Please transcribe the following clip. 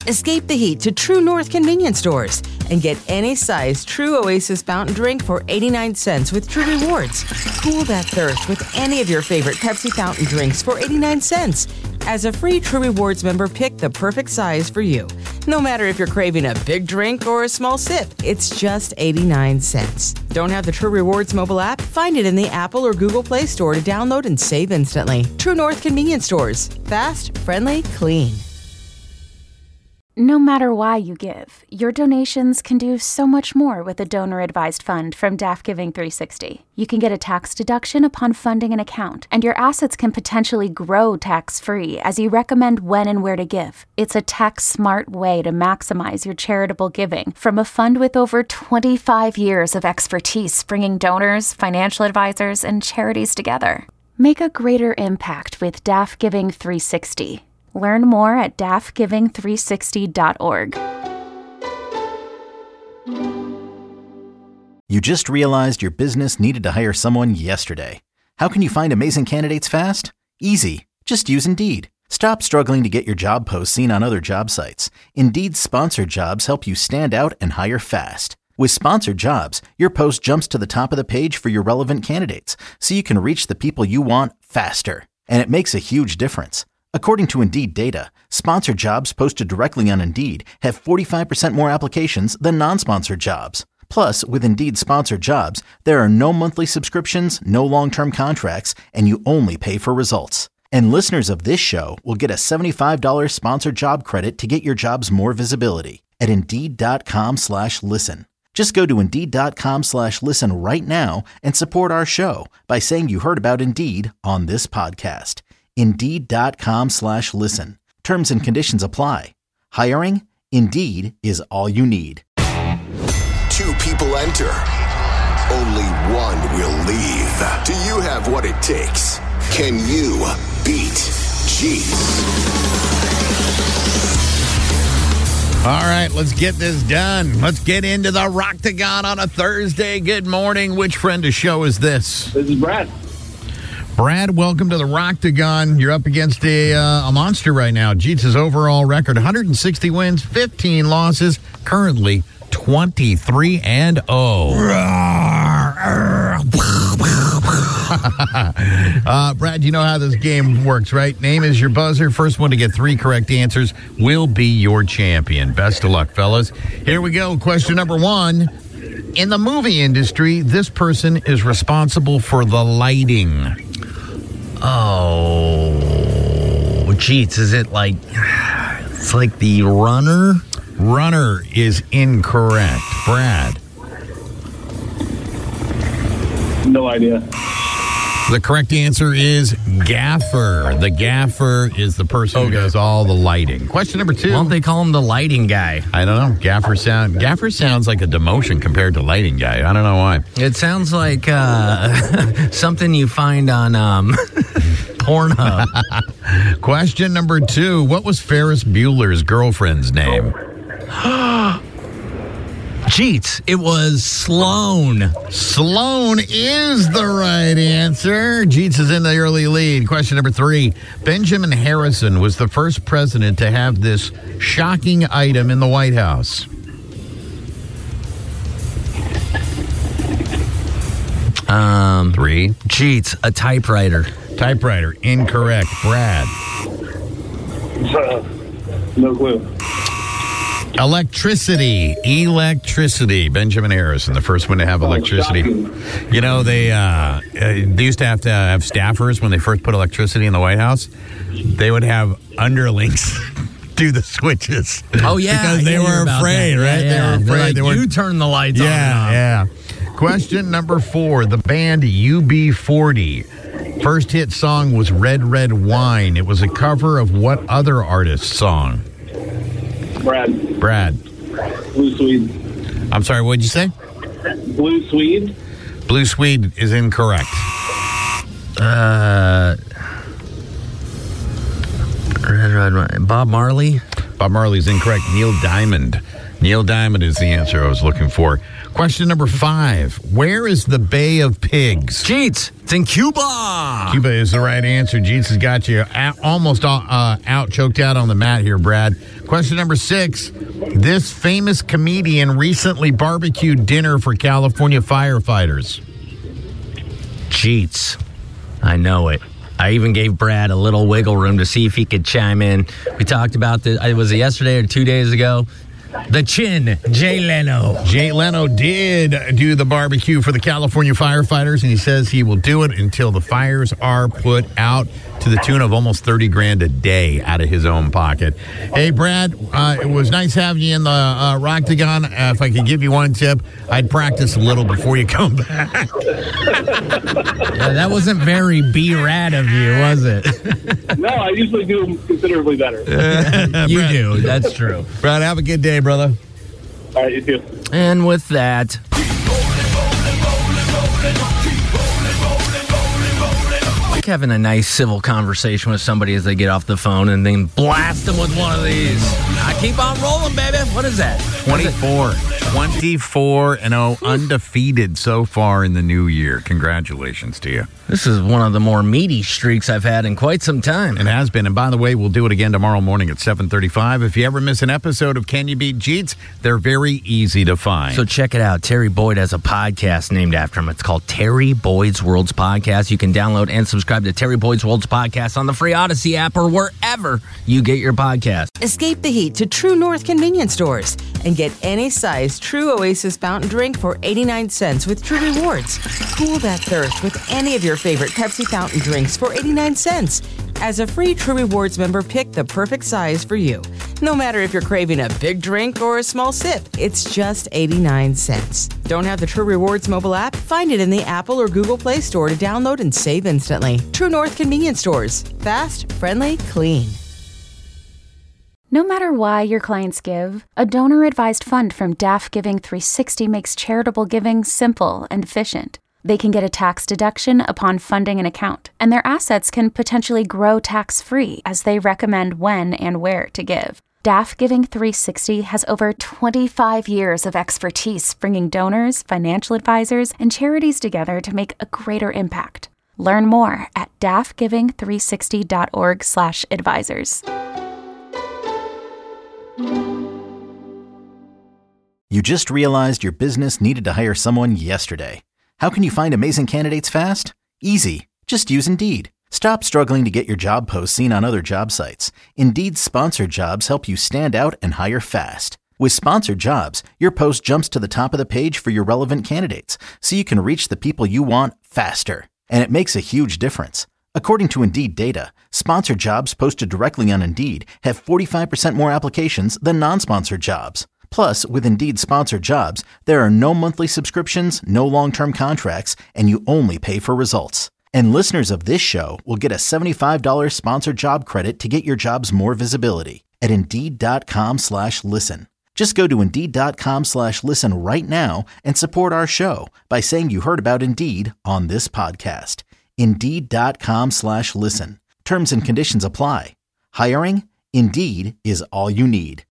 Escape the heat to True North convenience stores and get any size True Oasis fountain drink for 89 cents with True Rewards. Cool that thirst with any of your favorite Pepsi fountain drinks for 89 cents. As a free True Rewards member, pick the perfect size for you. No matter if you're craving a big drink or a small sip, it's just 89 cents. Don't have the True Rewards mobile app? Find it in the Apple or Google Play Store to download and save instantly. True North convenience stores. Fast, friendly, clean. No matter why you give, your donations can do so much more with a donor-advised fund from DAF Giving 360. You can get a tax deduction upon funding an account, and your assets can potentially grow tax-free as you recommend when and where to give. It's a tax-smart way to maximize your charitable giving from a fund with over 25 years of expertise bringing donors, financial advisors, and charities together. Make a greater impact with DAF Giving 360. Learn more at dafgiving360.org. You just realized your business needed to hire someone yesterday. How can you find amazing candidates fast? Easy. Just use Indeed. Stop struggling to get your job posts seen on other job sites. Indeed's sponsored jobs help you stand out and hire fast. With sponsored jobs, your post jumps to the top of the page for your relevant candidates, so you can reach the people you want faster. And it makes a huge difference. According to Indeed data, sponsored jobs posted directly on Indeed have 45% more applications than non-sponsored jobs. Plus, with Indeed sponsored jobs, there are no monthly subscriptions, no long-term contracts, and you only pay for results. And listeners of this show will get a $75 sponsored job credit to get your jobs more visibility at Indeed.com/listen. Just go to Indeed.com/listen right now and support our show by saying you heard about Indeed on this podcast. Indeed.com/listen. Terms and conditions apply. Hiring? Indeed is all you need. Two people enter. Only one will leave. Do you have what it takes? Can you beat Jeets? All right, let's get this done. Let's get into the Rocktagon on a Thursday. Good morning. Which friend of show is this? This is Brad. Brad, welcome to the Rocktagon. You're up against a monster right now. Jeets' overall record, 160 wins, 15 losses, currently 23-0. Brad, you know how this game works, right? Name is your buzzer. First one to get 3 correct answers will be your champion. Best of luck, fellas. Here we go. Question number 1. In the movie industry, this person is responsible for the lighting. Oh, Jeets, is it like, it's like the runner? Runner is incorrect. Brad. No idea. The correct answer is gaffer. The gaffer is the person who does all the lighting. Question number 2. Why don't they call him the lighting guy? I don't know. Gaffer sounds like a demotion compared to lighting guy. I don't know why. It sounds like something you find on Pornhub. Question number 2. What was Ferris Bueller's girlfriend's name? Jeets, it was Sloan. Sloan is the right answer. Jeets is in the early lead. Question number 3. Benjamin Harrison was the first president to have this shocking item in the White House. 3. Jeets, a typewriter. Typewriter, incorrect. Brad. No clue. Electricity. Benjamin Harrison, the first one to have electricity. You know, they used to have staffers when they first put electricity in the White House. They would have underlings do the switches. Oh, yeah. Because they were afraid, right? Yeah. They were afraid. Like, you turn the lights on and off. Yeah. Question number 4. The band UB40. First hit song was Red, Red Wine. It was a cover of what other artist's song? Brad. Blue Swede. I'm sorry, what'd you say? Blue Swede. Blue Swede is incorrect. Red Wine. Bob Marley? Bob Marley's incorrect. Neil Diamond. Neil Diamond is the answer I was looking for. Question number 5. Where is the Bay of Pigs? Jeets, it's in Cuba. Cuba is the right answer. Jeets has got you almost choked out on the mat here, Brad. Question number 6. This famous comedian recently barbecued dinner for California firefighters. Jeets, I know it. I even gave Brad a little wiggle room to see if he could chime in. We talked about this. Was it yesterday or 2 days ago? The Chin, Jay Leno. Jay Leno did do the barbecue for the California firefighters, and he says he will do it until the fires are put out, to the tune of almost $30,000 a day out of his own pocket. Hey, Brad, it was nice having you in the Roctagon. If I could give you one tip, I'd practice a little before you come back. Yeah, that wasn't very B-rad of you, was it? No, I usually do them considerably better. You do. That's true. Brad, have a good day, brother. All right, you too. And with that, like having a nice civil conversation with somebody as they get off the phone and then blast them with one of these. I keep on rolling, baby. What is that? 24-0, undefeated so far in the new year. Congratulations to you. This is one of the more meaty streaks I've had in quite some time. It has been. And by the way, we'll do it again tomorrow morning at 7:35. If you ever miss an episode of Can You Beat Jeets, they're very easy to find. So check it out. Terry Boyd has a podcast named after him. It's called Terry Boyd's World's Podcast. You can download and subscribe to Terry Boyd's World's Podcast on the free Odyssey app or wherever you get your podcast. Escape the heat to True North convenience stores and get any size True Oasis fountain drink for 89 cents with True Rewards. Cool that thirst with any of your favorite Pepsi fountain drinks for 89 cents. As a free True Rewards member, pick the perfect size for you. No matter if you're craving a big drink or a small sip, it's just 89 cents. Don't have the True Rewards mobile app? Find it in the Apple or Google Play Store to download and save instantly. True North convenience stores. Fast, friendly, clean. No matter why your clients give, a donor-advised fund from DAF Giving 360 makes charitable giving simple and efficient. They can get a tax deduction upon funding an account, and their assets can potentially grow tax-free as they recommend when and where to give. DAF Giving 360 has over 25 years of expertise bringing donors, financial advisors, and charities together to make a greater impact. Learn more at dafgiving360.org/advisors. You just realized your business needed to hire someone yesterday. How can you find amazing candidates fast? Easy. Just use Indeed. Stop struggling to get your job posts seen on other job sites. Indeed's sponsored jobs help you stand out and hire fast. With sponsored jobs, your post jumps to the top of the page for your relevant candidates, so you can reach the people you want faster. And it makes a huge difference. According to Indeed data, sponsored jobs posted directly on Indeed have 45% more applications than non-sponsored jobs. Plus, with Indeed sponsored jobs, there are no monthly subscriptions, no long-term contracts, and you only pay for results. And listeners of this show will get a $75 sponsored job credit to get your jobs more visibility at Indeed.com/listen. Just go to Indeed.com/listen right now and support our show by saying you heard about Indeed on this podcast. Indeed.com/listen. Terms and conditions apply. Hiring? Indeed is all you need.